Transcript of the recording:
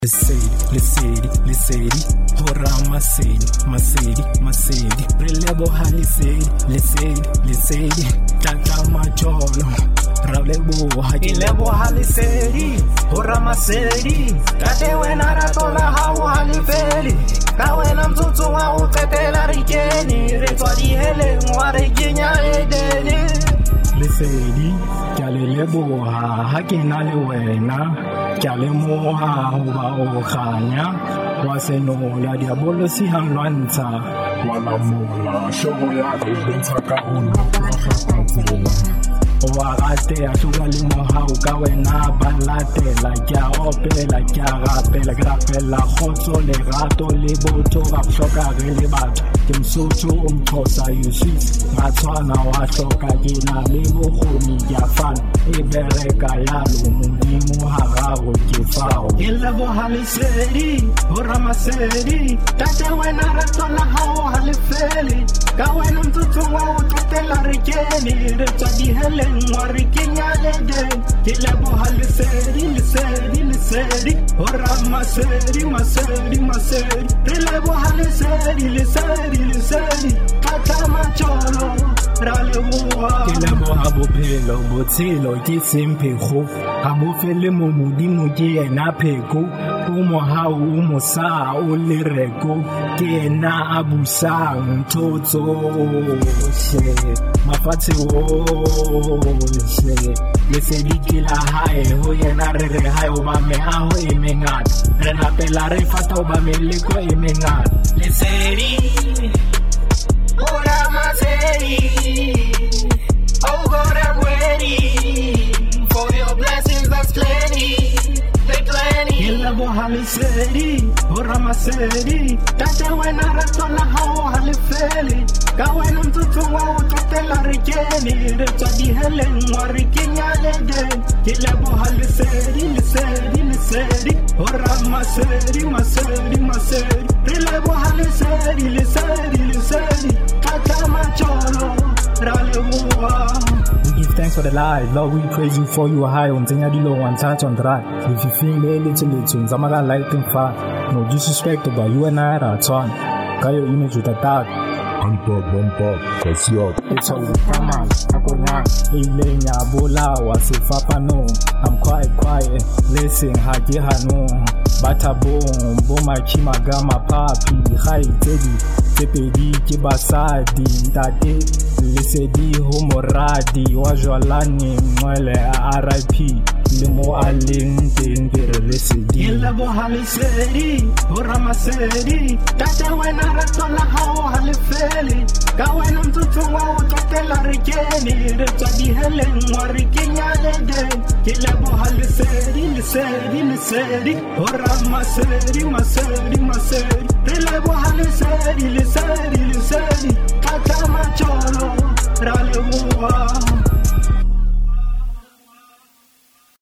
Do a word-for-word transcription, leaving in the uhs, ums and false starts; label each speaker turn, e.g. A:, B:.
A: Lesedi, lesedi, lesedi, hora masedi, masedi, masedi, re leboha lesedi, lesedi, lesedi, tlatla matjolo, ra leboha ke leboha lesedi, hora masedi, tate wena rato la hao ha lefeli, ka wena mtsotso wa ho qetela re kene, re tswa diheleng wa re kenya edene. Lesedi, ke a le leboha ha ke na le wena. Kya lemoha hoba o kganya wa senola diabolo si hanlwantsha
B: wa lamola shogo ya ka bontsha ka ona
A: wa rate a hloka le mohau ka wena ba latela kya opela kya rapela ke rapela khotso le rato le botho ba hloka re le batho ke msotho o mthosa yusis ngatswana wa hloka ke na le bokgoni ya fana e bereka yalo modimo hararo ke fao ke leboha lesedi hora masedi tate wena rato la hao ha lefeli ka wena mtsotso wa o totela re kene re tswa dihele Ngwari kenya eden, kila boha lesedi, lesedi, lesedi, hora masedi, masedi, masedi, kila boha lesedi, lesedi, lesedi, kata macholo, rale boha. Kila boha bopelo, botelo, ki sempego, habofele mo modimo ke ena pheko, o mohau o mosa o le reko, ke ena abusang thotso, mafatshe o. Lesedi ke la hae ho yena re re hae o ba meaho e mengata re napela re fata o ba meleko e mengata lesedi ora masedi oh God I'm ready for your blessings that's plenty they plenty illa bo halisedi ora masedi tata wena rato la hao halifeli ka wena mtsotso wa o totela re kene re tswa diheleng wa re kenya eden ke leboha lesedi lesedi lesedi hora masedi masedi masedi re leboha lesedi lesedi lesedi kata macholo ra leboha. We give thanks for the life, Lord. We praise you for you high on Zenya Dilo one touch on that. If you feel a little little, Zamaga lighting far, no disrespect about you and I are on. Kayo image with a tag.
B: Anta bomba kasia
A: it's all kama akona ilenya bola wasifapano I'm quiet quiet listen haji hanu batabom boma chimagama papi khai tedi tepedi ke basadi tate lesedi homoradi wa jwalani mwele R I P le mo aleng teng dire lesedi illa bo halisedi hora masedi tate wena rato la hao halefeli ka wena mtsotso wa o totela re kene re tswa diheleng wa re kenya eden ke lebo halisedi lesedi lesedi hora masedi masedi masedi re lebo halisedi lesedi lesedi